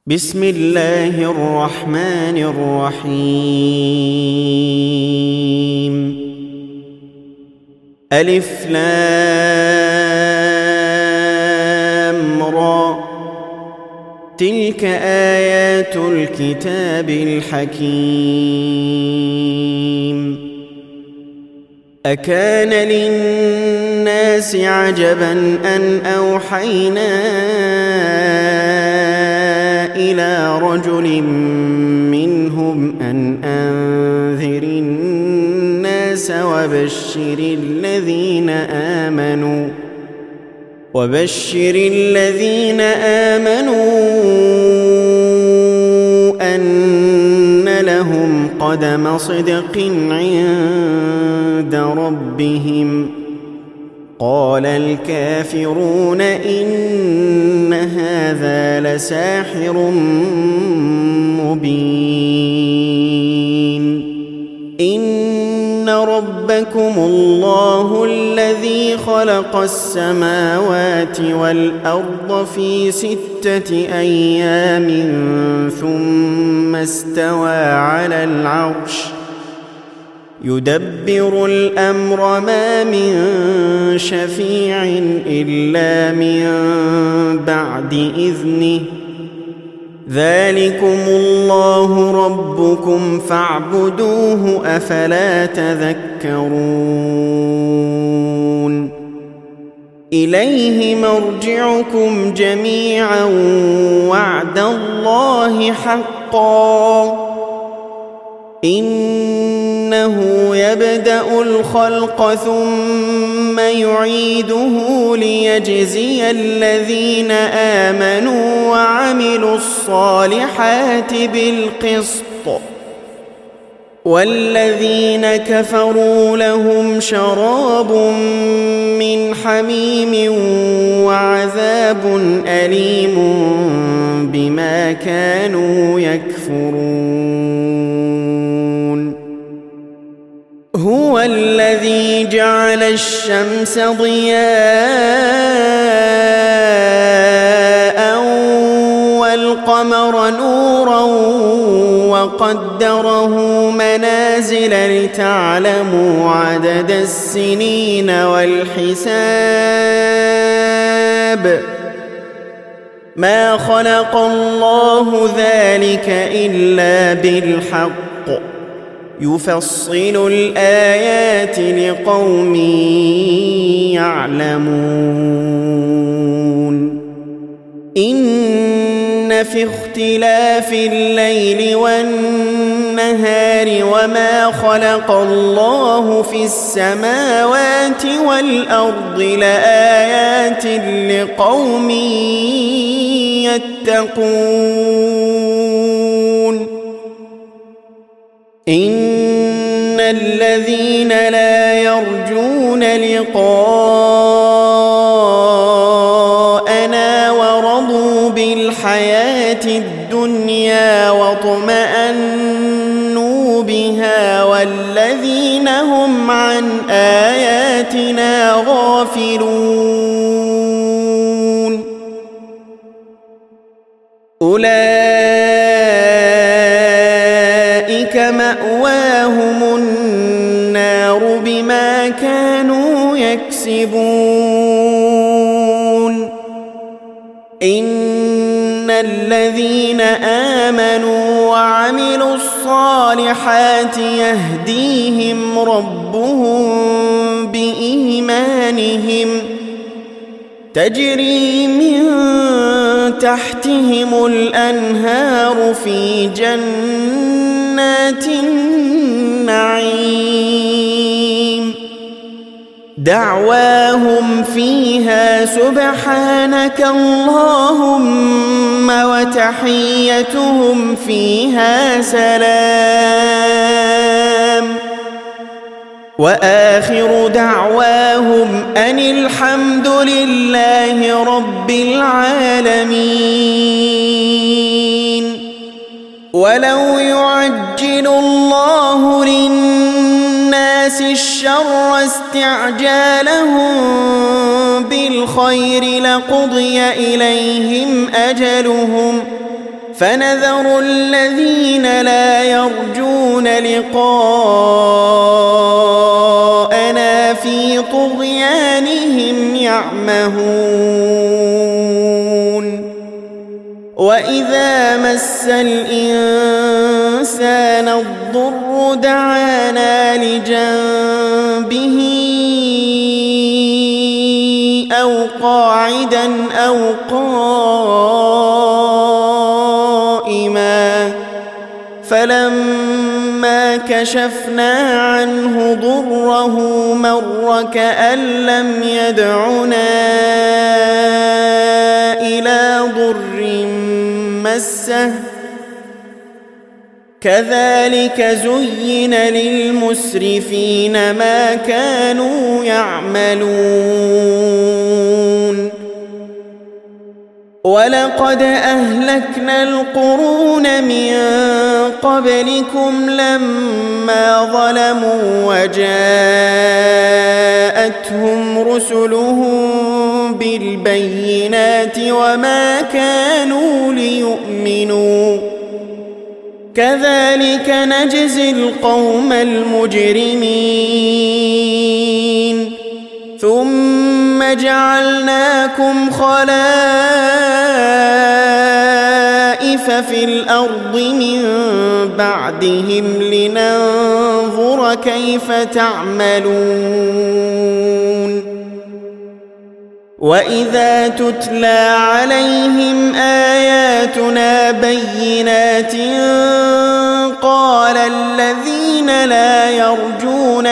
بسم الله الرحمن الرحيم ألف لام را تلك آيات الكتاب الحكيم أكان للناس عجبا أن أوحينا إلى رجل منهم أن أنذر الناس وبشر الذين آمنوا أن لهم قدم صدق عند ربهم قال الكافرون إن هذا لساحر مبين إن ربكم الله الذي خلق السماوات والأرض في 6 أيام ثم استوى على العرش يدبر الأمر ما من شفيع إلا من بعد إذنه ذلكم الله ربكم فاعبدوه أفلا تذكرون إليه مرجعكم جميعا وعد الله حقا إنه يبدأ الخلق ثم يعيده ليجزي الذين آمنوا وعملوا الصالحات بالقسط والذين كفروا لهم شراب من حميم وعذاب أليم بما كانوا يكفرون هو الذي جعل الشمس ضياء والقمر نورا وقدره منازل لتعلموا عدد السنين والحساب ما خلق الله ذلك إلا بالحق يفصل الآيات لقوم يعلمون إن في اختلاف الليل والنهار وما خلق الله في السماوات والأرض لآيات لقوم يتقون إن الذين لا يرجون لقاءنا ورضوا بالحياة الدنيا واطمأنوا بها والذين هم عن آياتنا غافلون أولئك مأواهم النار بما كانوا يكسبون إن الذين آمنوا وعملوا الصالحات يهديهم ربهم بإيمانهم تجري من تحتهم الأنهار في جنات النعيم دعواهم فيها سبحانك اللهم وتحيتهم فيها سلام وآخر دعواهم أن الحمد لله رب العالمين ولو يعجل الله للناس الشر استعجالهم بالخير لقضي إليهم أجلهم فنذر الذين لا يرجون لقاءنا في طغيانهم يعمهون وإذا مس الإنسان الضر دعانا لجنبه أو قاعدا أو قائما فلما كشفنا عنه ضره مر كأن لم يدعنا إلى ضر مسه كذلك زين للمسرفين ما كانوا يعملون ولقد أهلكنا القرون من قبلكم لما ظلموا وجاءتهم رسلهم بالبينات وما كانوا ليؤمنوا كذلك نجزي القوم المجرمين ثم جعلناكم خلائف في الأرض من بعدهم لننظر كيف تعملون وإذا تتلى عليهم آياتنا بينات قال الذين لا يرجون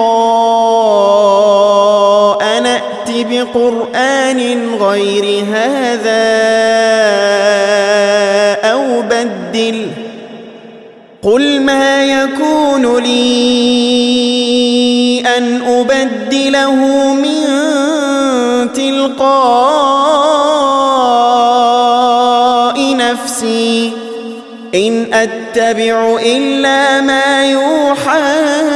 لقاءنا ائت بقرآن غير هذا أو بدله قل ما يكون لي أن أبدله من تلقاء نفسي إن أتبع إلا ما يوحى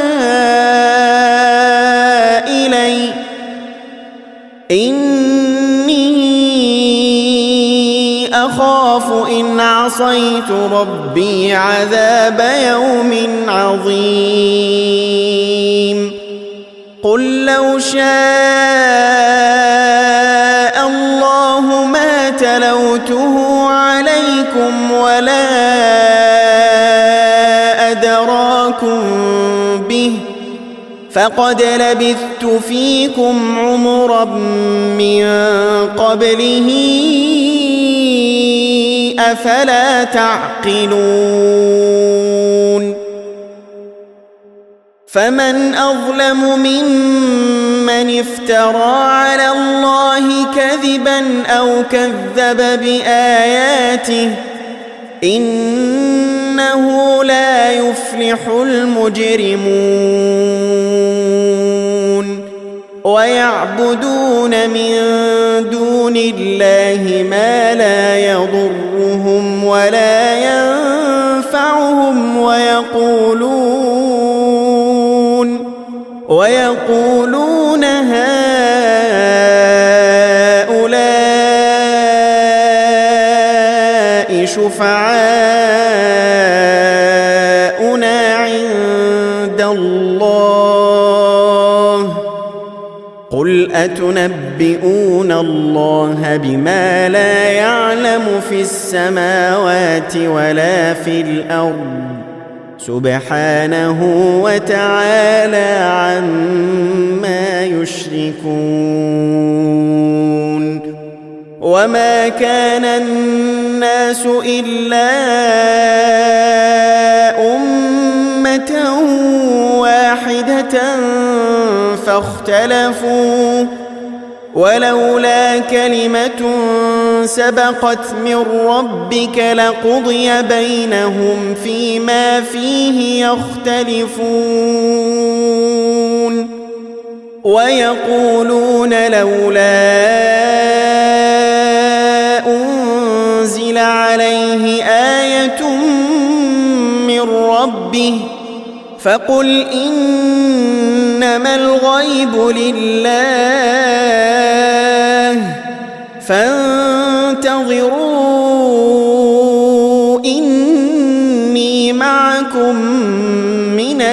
إلي إني أخاف إن عصيت ربي عذاب يوم عظيم قل لو شاء الله ما تلوته عليكم ولا أدراكم به فقد لبثت فيكم عمرا من قبله أفلا تعقلون فمن أظلم ممن افترى على الله كذبا أو كذب بآياته إنه لا يفلح المجرمون ويعبدون من دون الله ما لا يضرهم ولا ينفعهم ويقولون هؤلاء شفعاؤنا عند الله قل أتنبئون الله بما لا يعلم في السماوات ولا في الأرض سبحانه وتعالى عما يشركون وما كان الناس إلا أمة واحدة فاختلفوا ولولا كلمة سبقت من ربك لقضي بينهم فيما فيه يختلفون ويقولون لولا أنزل عليه آية من ربه فقل إنما الغيب لله فانتظروا معكم من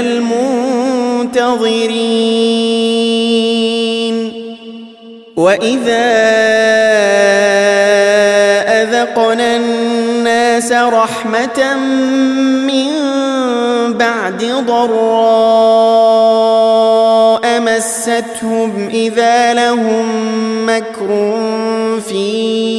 المنتظرين وإذا أذقنا الناس رحمة من بعد ضراء مستهم إذا لهم مكر في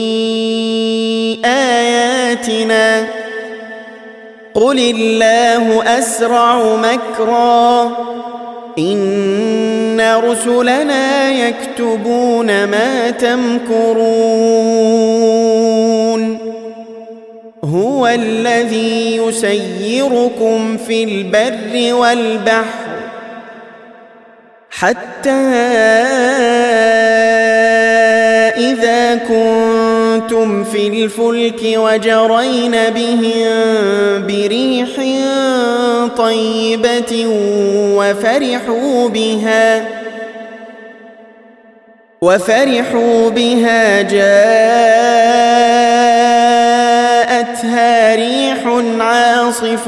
آياتنا قل الله أسرع مكرا إن رسلنا يكتبون ما تمكرون هو الذي يسيركم في البر والبحر حتى إذا كنتم في الفلك وجرين بهم بريح طيبة وفرحوا بها جاءتها ريح عاصف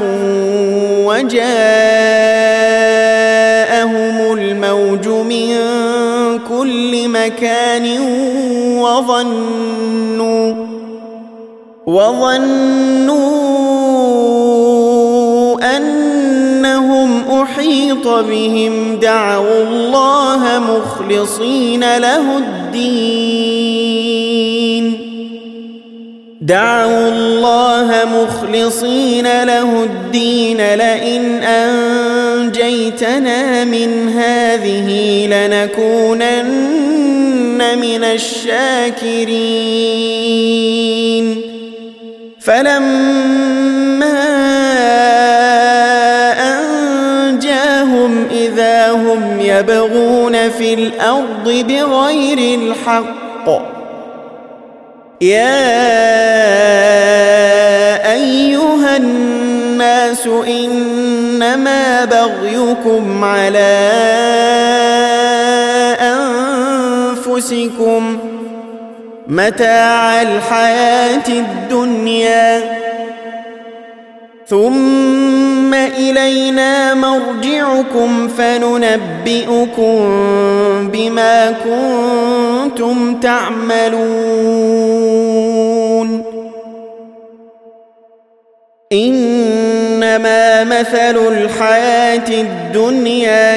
وجاءهم الموج من كل مكان وظنوا أنهم أحيط بهم دعوا الله مخلصين له الدين لئن أنجيتنا من هذه لنكونن من الشاكرين فلما أنجاهم إذا هم يبغون في الأرض بغير الحق يا أيها الناس إنما بغيكم على أنفسكم متاع الحياة الدنيا ثم إلينا مرجعكم فننبئكم بما كنتم تعملون إنما مثل الحياة الدنيا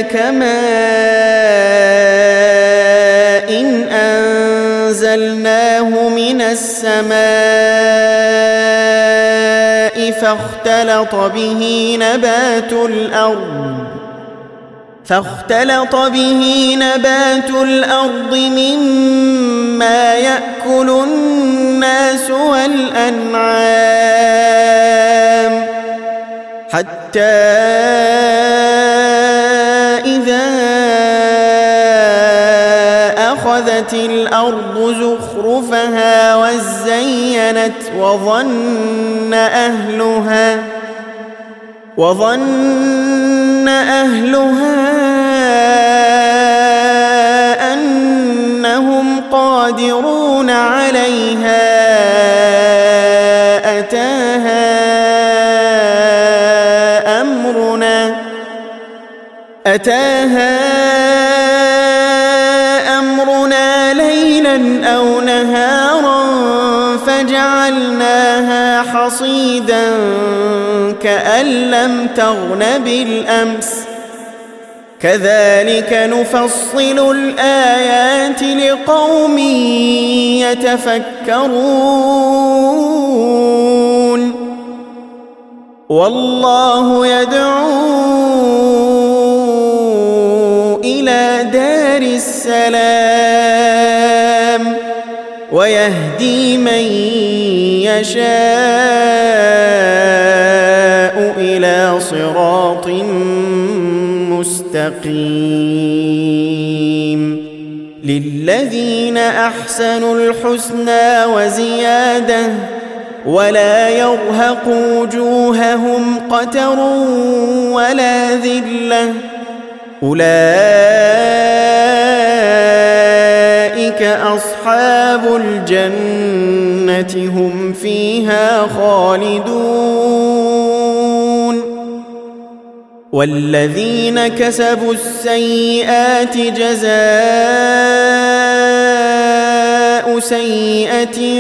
كماء أنزلناه من السماء فاختلط به نبات الأرض مما يأكل الناس والأنعام حتى إذا أخذت الأرض زخرفها وزينت وظن أهلها أنهم قادرون عليها أتاها أمرنا ليلا أو نهارا فجعلناها حصيدا كأن لم تغن بالأمس كذلك نفصل الآيات لقوم يتفكرون والله يدعو إلى دار السلام ويهدي من يشاء إلى صراط مستقيم للذين أحسنوا الحسنى وزيادة ولا يرهق وجوههم قتر ولا ذلة أولئك أصحاب الجنة هم فيها خالدون والذين كسبوا السيئات جزاء سيئة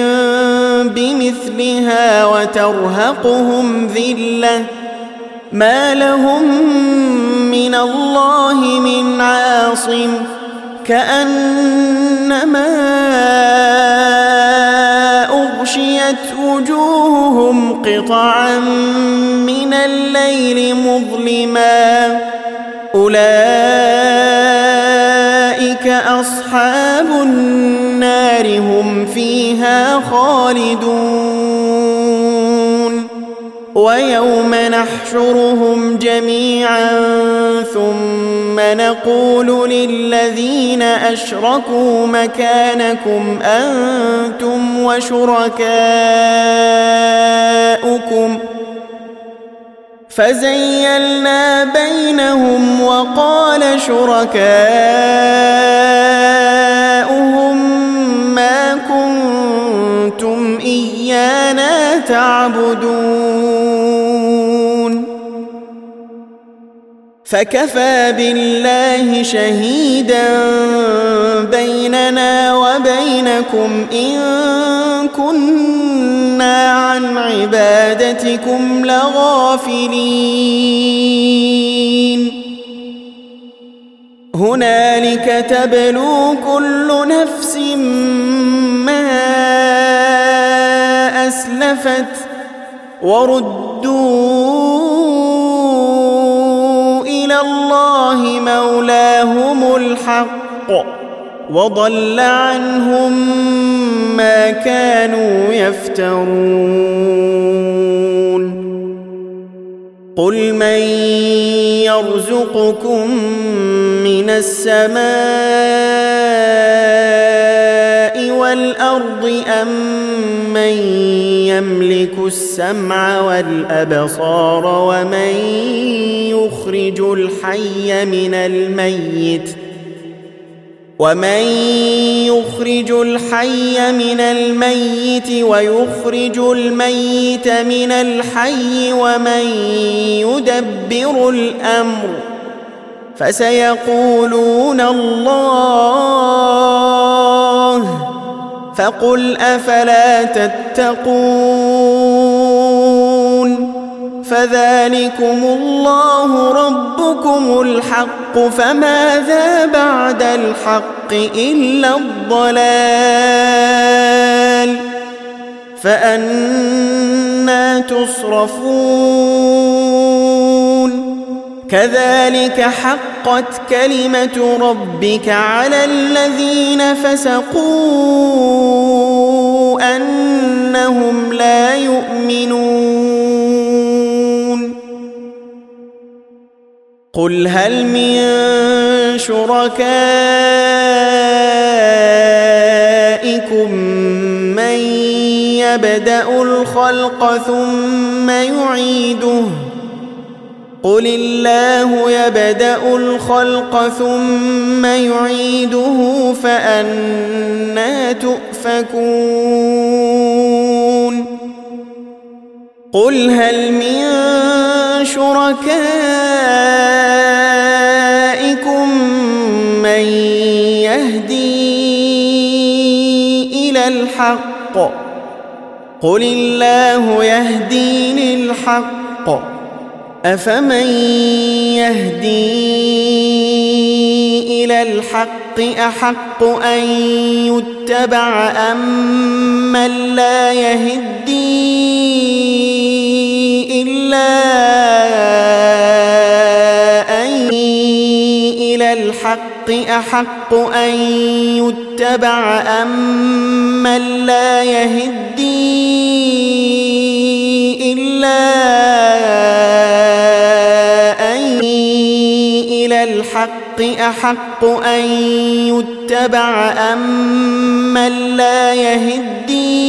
بمثلها وترهقهم ذلة ما لهم من الله من عاصم كأنما أغشيت وجوههم قطعا من الليل مظلما أولئك أصحاب النار هم فيها خالدون ويوم نحشرهم جميعا ثم نقول للذين أشركوا مكانكم أنتم وشركاؤكم فزيلنا بينهم وقال شركاؤهم ما كنتم إيانا تعبدون فكفى بالله شهيدا بيننا وبينكم إن كنا عن عبادتكم لغافلين هنالك تبلو كل نفس ما أسلفت وردوا إلى الله مولاهم الحق وضل عنهم ما كانوا يفترون قل من يرزقكم من السماء والأرض أم من يملك السمع والأبصار ومن يخرج الحي من الميت ويخرج الميت من الحي ومن يدبر الأمر فسيقولون الله فقل أفلا تتقون فذلكم الله ربكم الحق فماذا بعد الحق إلا الضلال فأنى تصرفون كذلك حقت كلمة ربك على الذين فسقوا أنهم لا يؤمنون قل هل من شركائكم من يبدأ الخلق ثم يعيده قل الله يبدأ الخلق ثم يعيده فأنى تؤفكون قل هل من شركائكم من يهدي إلى الحق قل الله يهدي للحق أفمن يهدي إلى الحق أحق أن يتبع أم من لا يهدي إلا أن إلى الحق أحق أن يتبع أم من لا يهدي إلا الحق أحق أن يتبع أم من لا يهدي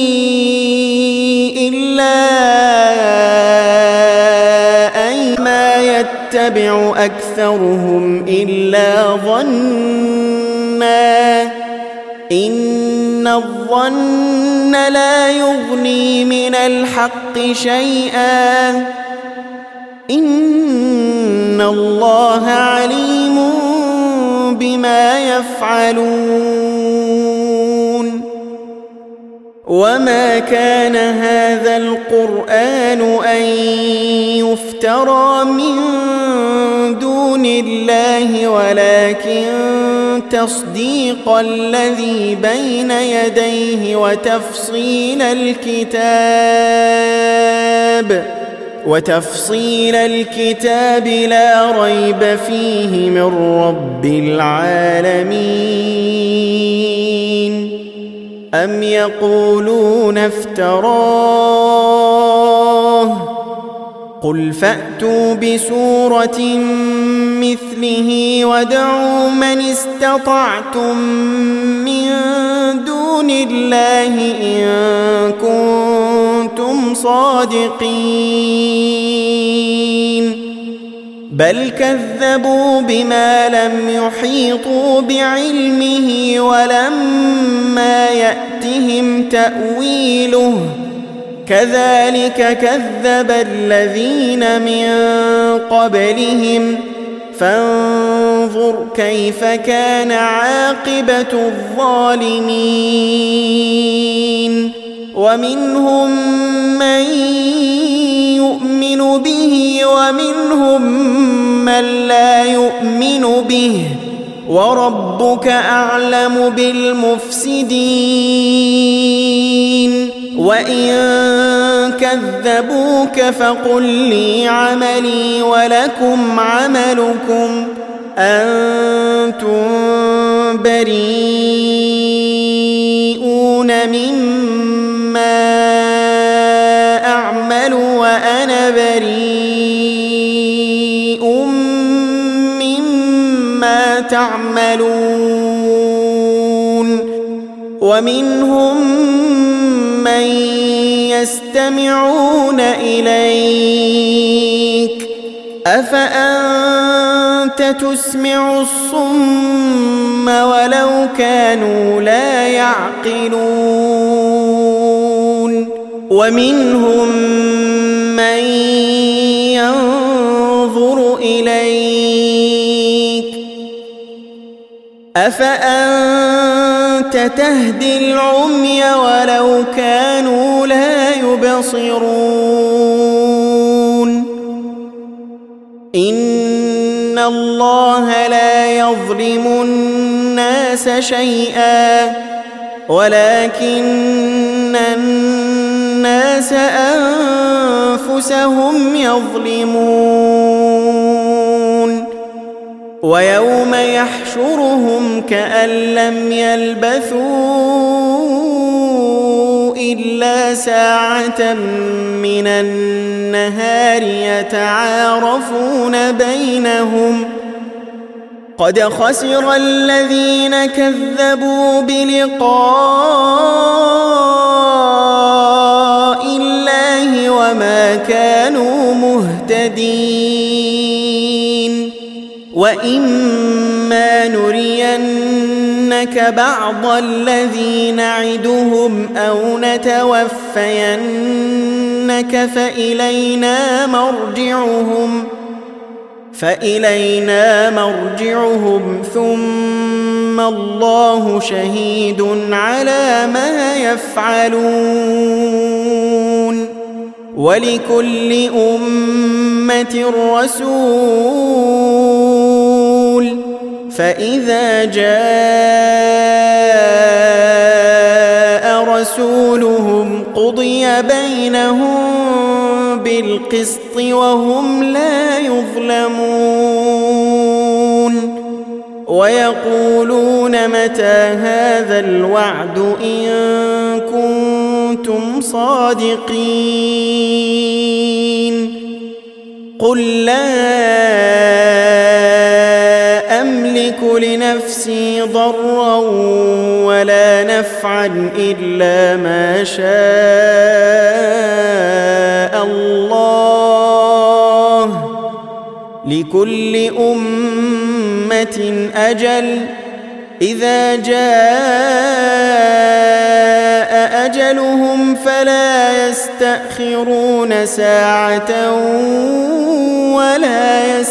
إلا أن ما يتبع أكثرهم إلا ظنا إن الظن لا يغني من الحق شيئا إن إن الله عليم بما يفعلون وما كان هذا القرآن أن يفترى من دون الله تصديق الذي بين يديه وتفصيل الكتاب لا ريب فيه من رب العالمين أم يقولون افتراه قل فأتوا بسورة مثله وادعوا من استطعتم من دون الله إن كنتم صادقين بل كذبوا بما لم يحيطوا بعلمه ولما يأتهم تأويله كذلك كذب الذين من قبلهم فانظر كيف كان عاقبة الظالمين ومنهم من يؤمن به ومنهم من لا يؤمن به وربك أعلم بالمفسدين وإن كذبوك فقل لي عملي ولكم عملكم أنتم بريئون مما أعمل وأنا بريء مما تعملون ومنهم من يستمعون إليك أفأنت تسمع الصم ولو كانوا لا يعقلون ومنهم من ينظر إليك أفأنت تهدي العمي ولو كانوا لا يبصرون إن الله لا يظلم الناس شيئا ولكن الناس أنفسهم يظلمون ويوم يحشرهم كأن لم يلبثوا إلا ساعة من النهار يتعارفون بينهم قد خسر الذين كذبوا بلقاء الله وما كانوا مهتدين وإما نرينك بعض الذي نعدهم أو نتوفينك فإلينا مرجعهم ثم الله شهيد على ما يفعلون ولكل أمة رسول فإذا جاء رسولهم قضي بينهم بالقسط وهم لا يظلمون ويقولون متى هذا الوعد إن كنتم صادقين قل لا أملك لنفسي ضرا ولا نفعا إلا ما شاء الله لكل أمة أجل إذا جاء أجلهم فلا يستأخرون ساعة ولا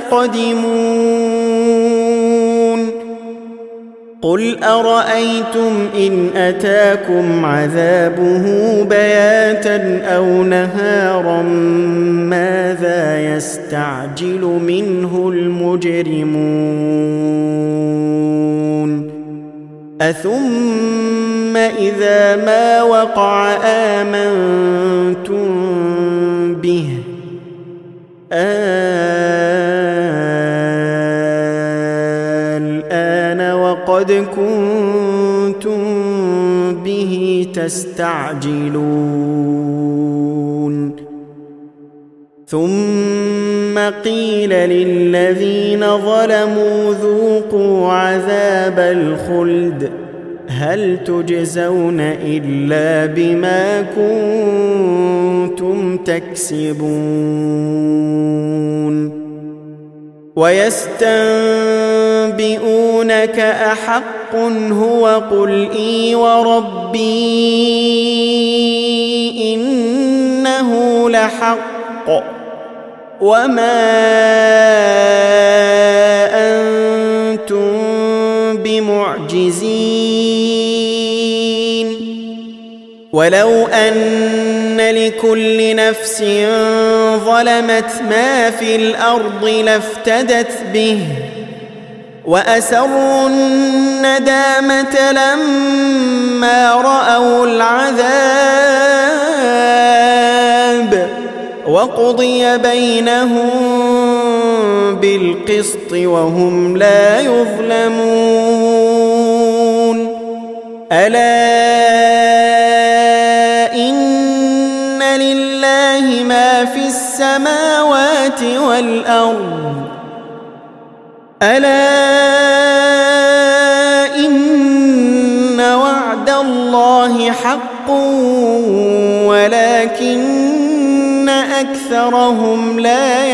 يستقدمون قل أرأيتم إن أتاكم عذابه بياتا أو نهارا ماذا يستعجل منه المجرمون أثم إذا ما وقع آمنتم به الآن وقد كنتم به تستعجلون ثم قيل للذين ظلموا ذوقوا عذاب الخلد هل تجزون إلا بما كنتم تكسبون ويستنبئونك أحق هو قل إي وربي إنه لحق وما أنتم بمعجزين ولو أن لكل نفس ظلمت ما في الأرض لافتدت به وأسروا الندامة لما رأوا العذاب وقضي بينهم بالقسط وهم لا يظلمون ألا إن لله ما في السماوات والأرض ألا إن وعد الله حق ولكن أكثرهم لا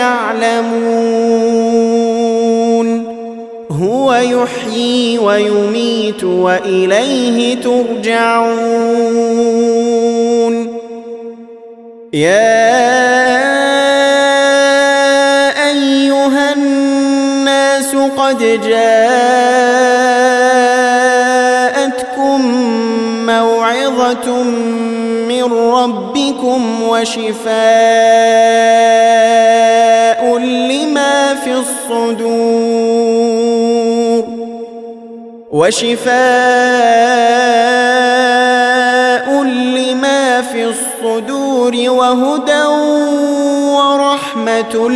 يعلمون هو يحيي ويميت وإليه ترجعون يا أيها الناس قد جاءتكم موعظة من ربكم وشفاء لما في الصدور وهدى ورحمة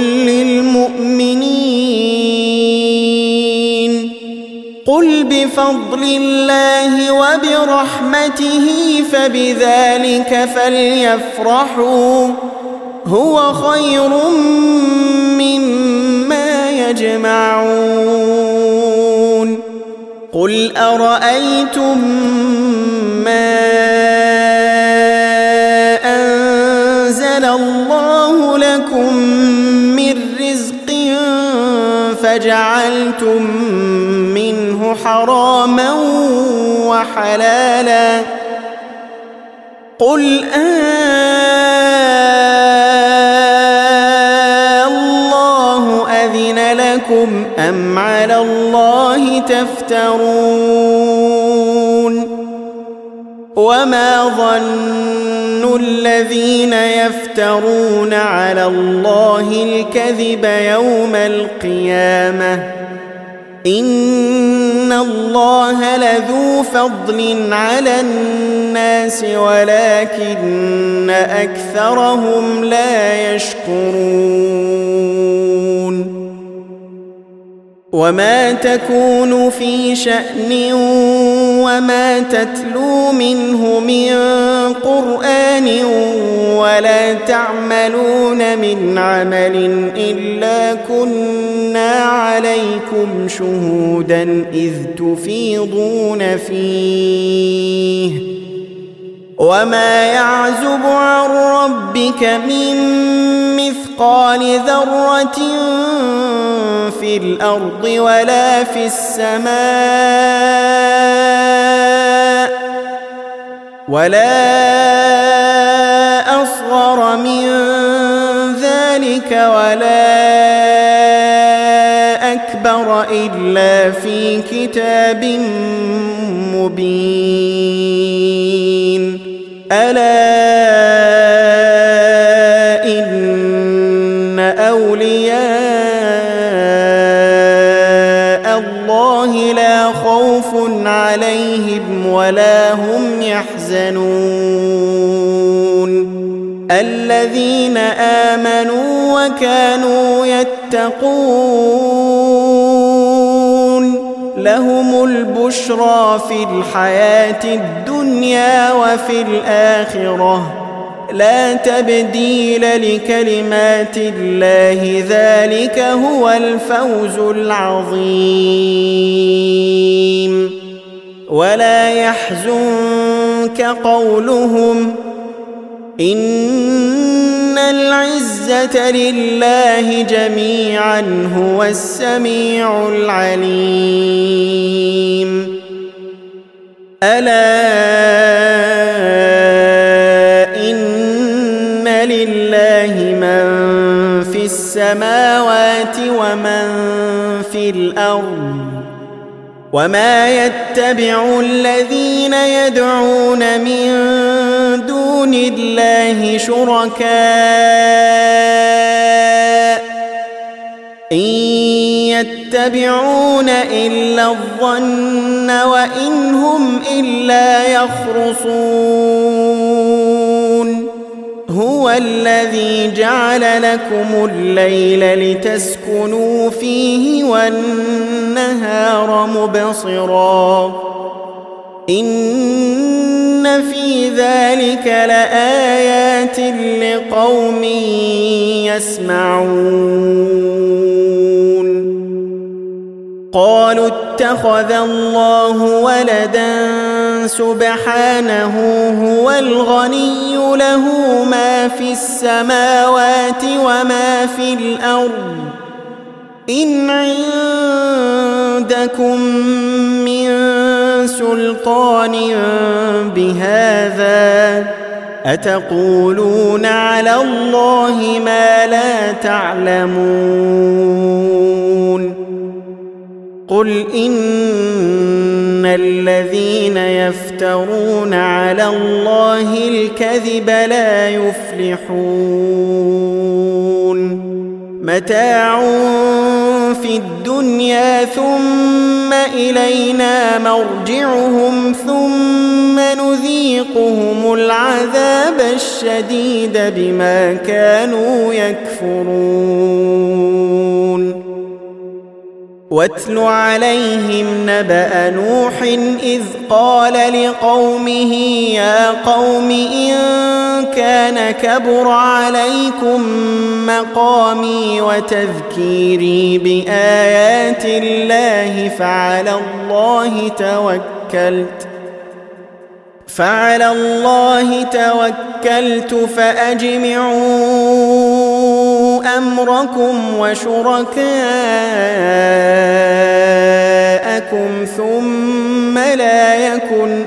للمؤمنين قل بفضل الله وبرحمته فبذلك فليفرحوا هو خير مما يجمعون قل أرأيتم ما أنزل الله لكم من رزق فجعلتم منه حراما وحلالا قل الله أذن لكم أم على الله تفترون وما ظن الذين يفترون على الله الكذب يوم القيامة إن الله لذو فضل على الناس ولكن أكثرهم لا يشكرون وما تكون في شأن وما تتلو منه من قرآن ولا تعملون من عمل إلا كنا عليكم شهودا إذ تفيضون فيه وما يعزب عن ربك من مثقال ذرة في الأرض ولا في السماء ولا أصغر من ذلك ذلك ولا أكبر إلا في كتاب مبين ألا إن أولياء الله لا خوف عليهم ولا هم يحزنون الذين آمنوا وكانوا يتقون لهم البشرى في الحياة الدنيا وفي الآخرة لا تبديل لكلمات الله ذلك هو الفوز العظيم ولا يحزنك قولهم إن العزة لله جميعا هو السميع العليم ألا إن لله من في السماوات ومن في الأرض وما يتبع الذين يدعون من دون الله شركاء إن يتبعون إلا الظن وإن هم إلا يخرصون هو الذي جعل لكم الليل لتسكنوا فيه والنهار مبصرا إن في ذلك لآيات لقوم يسمعون قالوا اتخذ الله ولدا سبحانه هو الغني له ما في السماوات وما في الأرض إن عندكم من سلطان بهذا أتقولون على الله ما لا تعلمون قل إن الذين يفترون على الله الكذب لا يفلحون متاع في الدنيا ثم إلينا مرجعهم ثم نذيقهم العذاب الشديد بما كانوا يكفرون واتل عليهم نبأ نوح إذ قال لقومه يا قوم إن كان كبر عليكم مقامي وتذكيري بآيات الله فعلى الله توكلت فأجمعوا أمركم وشركاءكم ثم لا يكن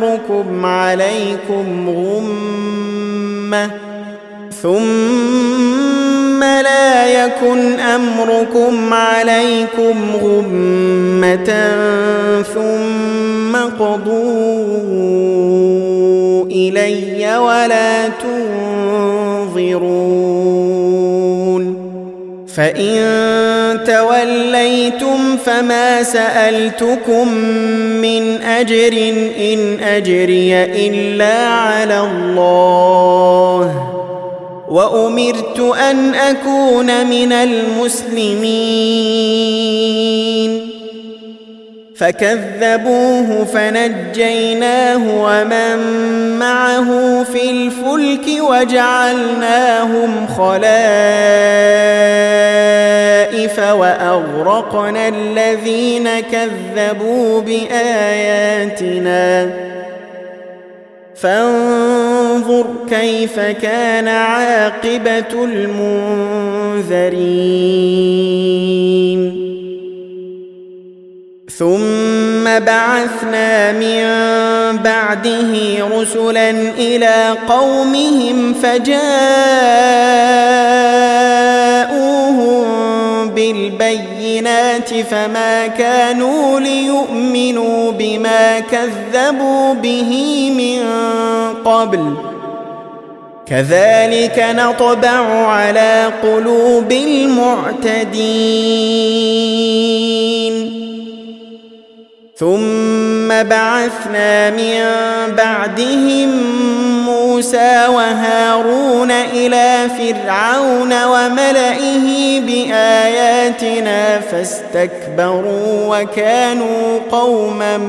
أمركم عليكم غمة ثم قضوا إلي ولا تنظرون فإن توليتم فما سألتكم من أجر إن أجري إلا على الله وأمرت أن أكون من المسلمين فكذبوه فنجيناه ومن معه في الفلك وجعلناهم خلائف وأغرقنا الذين كذبوا بآياتنا فانظر كيف كان عاقبة المنذرين ثم بعثنا من بعده رسلا إلى قومهم فجاءوهم الآيات فما كانوا ليؤمنوا بما كذبوا به من قبل كذلك نطبع على قلوب المعتدين ثم بعثنا من بعدهم موسى وهارون إلى فرعون وملئه بآياتنا فاستكبروا وكانوا قوما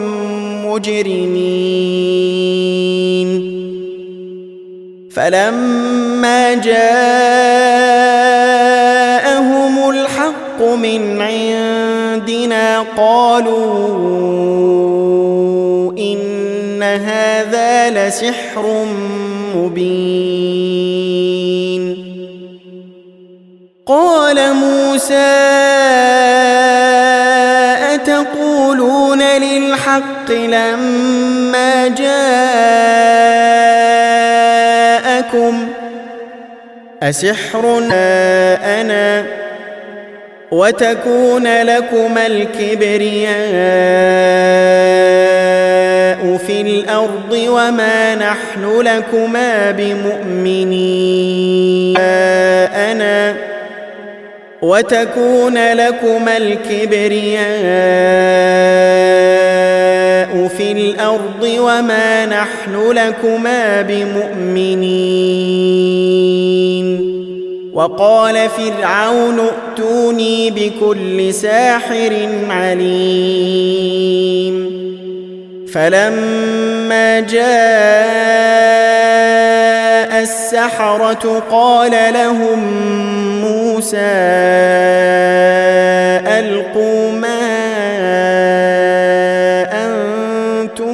مجرمين فلما جاءهم الحق من عندنا قالوا إن هذا لسحر مبين قال موسى أتقولون للحق لما جاءكم أسحر أنا وتكون لكما الكبرياء في الأرض وما نحن لكما بمؤمنين وتكون لكما الكبرياء في الأرض وما نحن لكما بمؤمنين وقال فرعون ائتوني بكل ساحر عليم فلما جاء السحرة قال لهم موسى ألقوا ما أنتم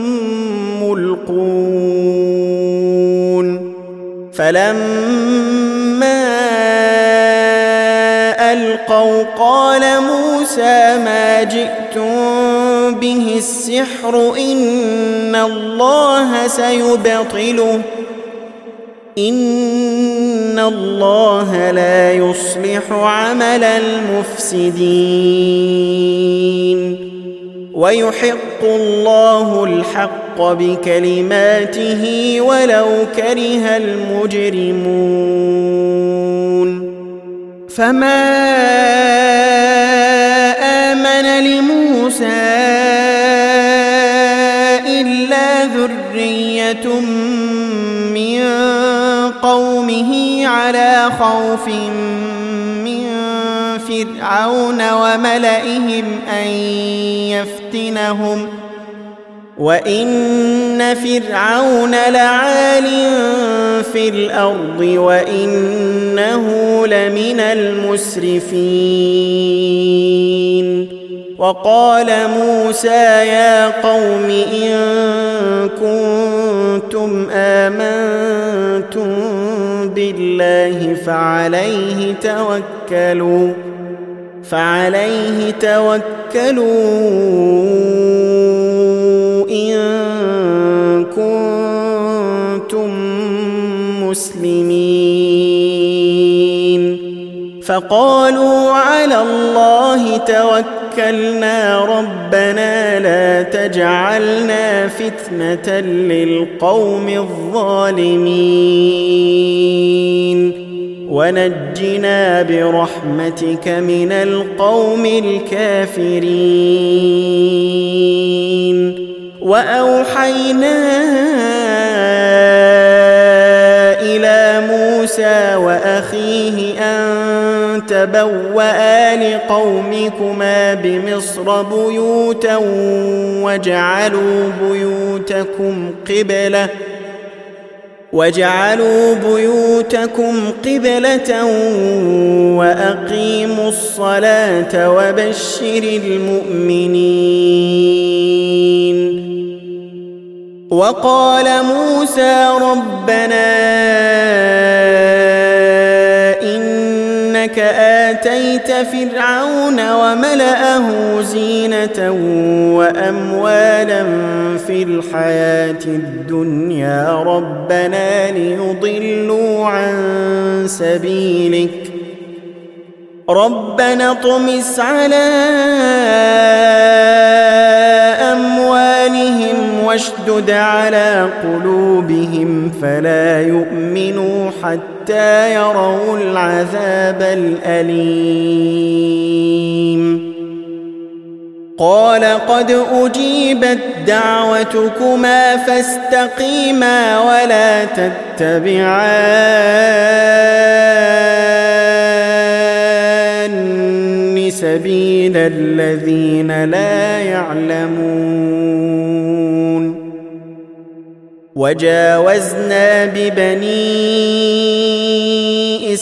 ملقون فلما ألقوا قال موسى ما جئتم به السحر إن الله سيبطله إن الله لا يصلح عمل المفسدين ويحق الله الحق بكلماته ولو كره المجرمون فما آمن لموسى إلا ذرية من قومه على خوف من فرعون وملئهم أن يفتنهم وإن فرعون لعال في الأرض وإنه لمن المسرفين وقال موسى يا قوم إن كنتم آمنتم بالله فعليه توكلوا إن كنتم مسلمين فقالوا على الله توكلنا ربنا لا تجعلنا فتنة للقوم الظالمين ونجنا برحمتك من القوم الكافرين وأوحينا إلى موسى وأخيه أن تبوأ لقومكما بمصر بيوتا واجعلوا بيوتكم قبلة وأقيموا الصلاة وبشر المؤمنين وقال موسى ربنا إنك آتيت فرعون وملأه زينة وأموالا في الحياة الدنيا ربنا ربنا اطمس على أموالهم واشدد على قلوبهم فلا يؤمنوا حتى يروا العذاب الأليم قال قد أجيبت دعوتكما فاستقيما ولا تتبعان سبيل الذين لا يعلمون وجاوزنا ببني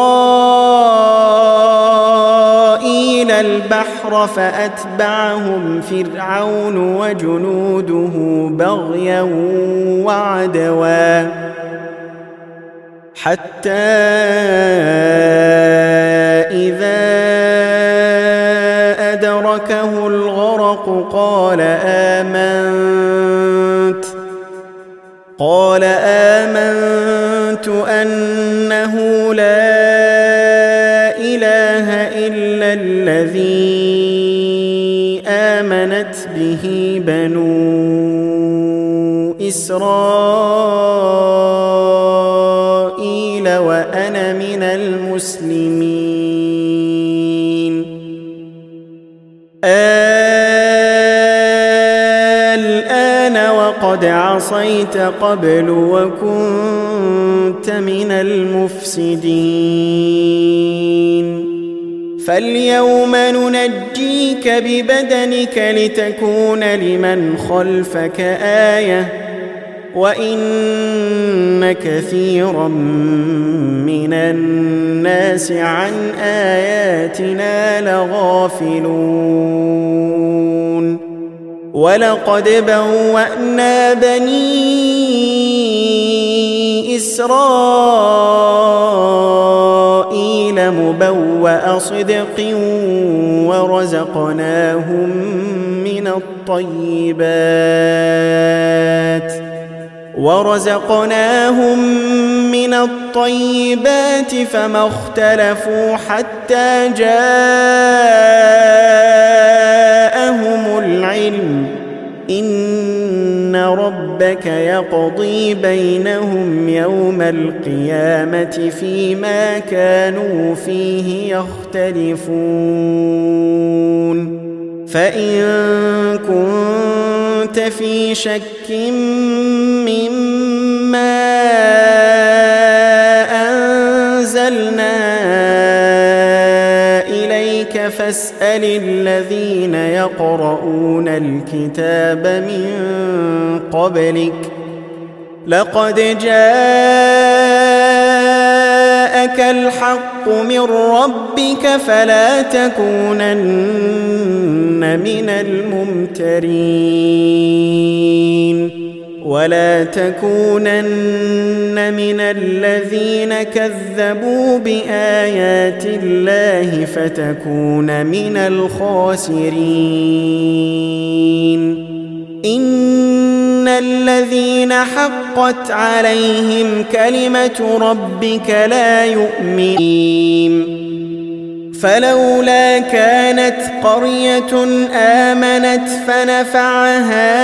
إسرائيل البحر فأتبعهم فرعون وجنوده بغيا وعدوا حتى إذا أدركه الغرق قال آمنت أنه لا إله إلا الذي آمنت به بنو إسرائيل وأنا من المسلمين الآن وقد عصيت قبل وكنت من المفسدين فاليوم ننجيك ببدنك لتكون لمن خلفك آية وإن كثيرا من الناس عن آياتنا لغافلون ولقد بوأنا بني إسرائيل مبوأ صدق ورزقناهم من الطيبات فما اختلفوا حتى جاءهم العلم إن ربك يقضي بينهم يوم القيامة فيما كانوا فيه يختلفون فإن كنت في شك مما أنزلنا إليك فاسأل الذين يقرؤون الكتاب من قبلك لقد جاءك الحق من ربك فلا تكونن من الممترين ولا تكونن من الذين كذبوا بآيات الله فتكون من الخاسرين إن الذين حقت عليهم كلمة ربك لا يؤمنون فلولا كانت قرية آمنت فنفعها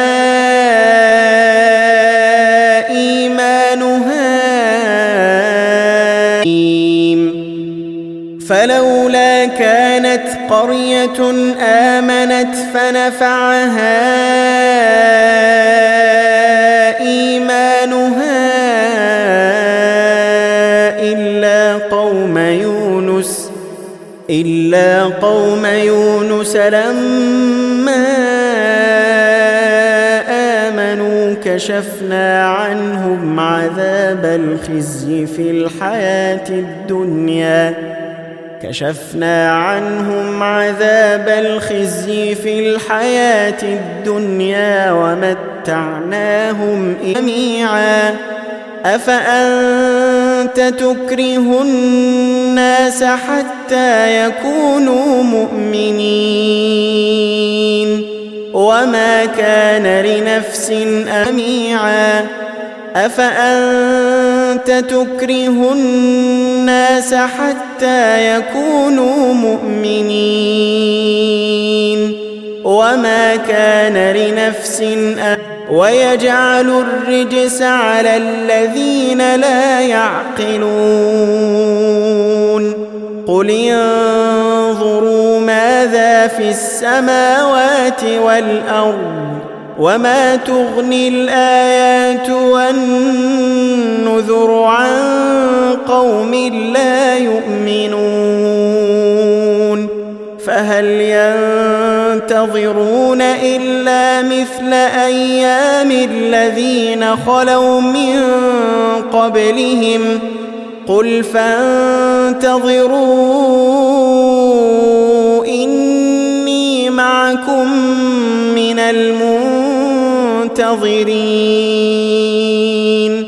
إيمانها إلا قوم يونس لما آمنوا كشفنا عنهم عذاب الخزي في الحياة الدنيا ومتعناهم جميعا أفأنت تكره الناس حتى يكونوا مؤمنين وما كان لنفس أفأنت تكره الناس حتى يكونوا مؤمنين وما كان لنفس ويجعل الرجس على الذين لا يعقلون قل انظروا ماذا في السماوات والأرض وما تغني الآيات والنذر عن قوم لا يؤمنون فهل ينتظرون إلا مثل أيام الذين خلوا من قبلهم قل فانتظروا إني معكم من المنتظرين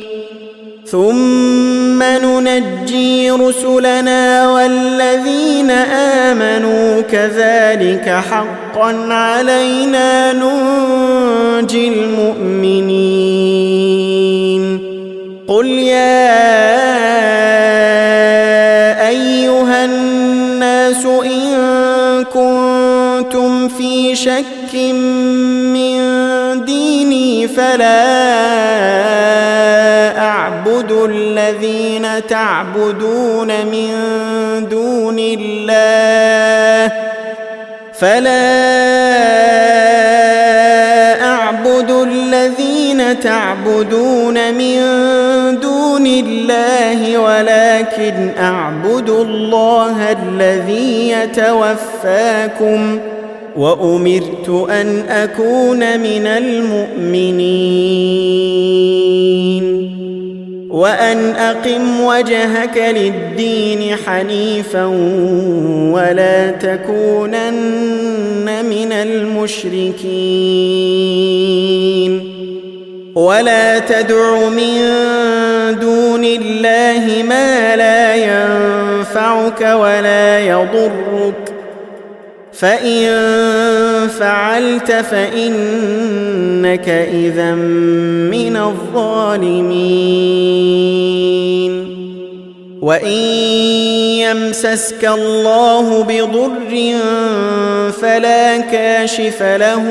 ثم ننجي رسلنا والذين آمنوا كذلك حقا علينا ننجي المؤمنين قل يا أيها الناس إن كنتم في شك من ديني فلا أعبد الذين تعبدون من دون الله ولكن أعبد الله الذي يتوفاكم وأمرت أن أكون من المؤمنين وأن أقم وجهك للدين حنيفا ولا تكونن من المشركين ولا تدع من دون الله ما لا ينفعك ولا يضرك فإن فعلت فإنك إذا من الظالمين وإن يمسسك الله بضر فلا كاشف له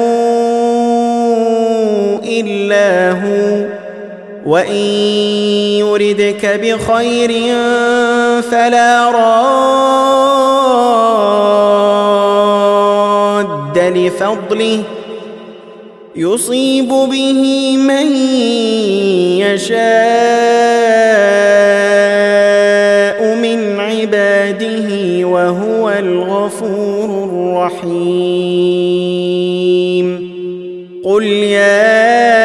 إلا هو وإن يردك بخير فلا راد لفضله يصيب به من يشاء من عباده وهو الغفور الرحيم قل يا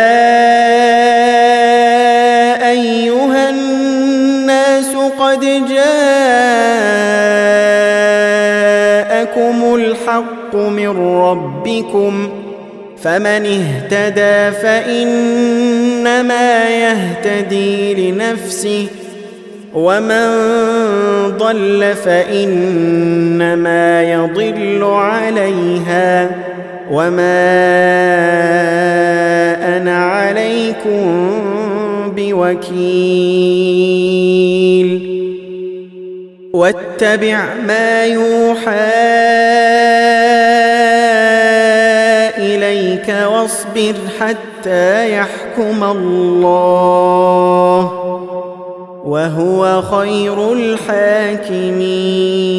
أيها الناس قد جاءكم الحق من ربكم فمن اهتدى فإنما يهتدي لنفسه ومن ضل فإنما يضل عليها وما أنا عليكم بوكيل واتبع ما يوحى إليك واصبر حتى يحكم الله وهو خير الحاكمين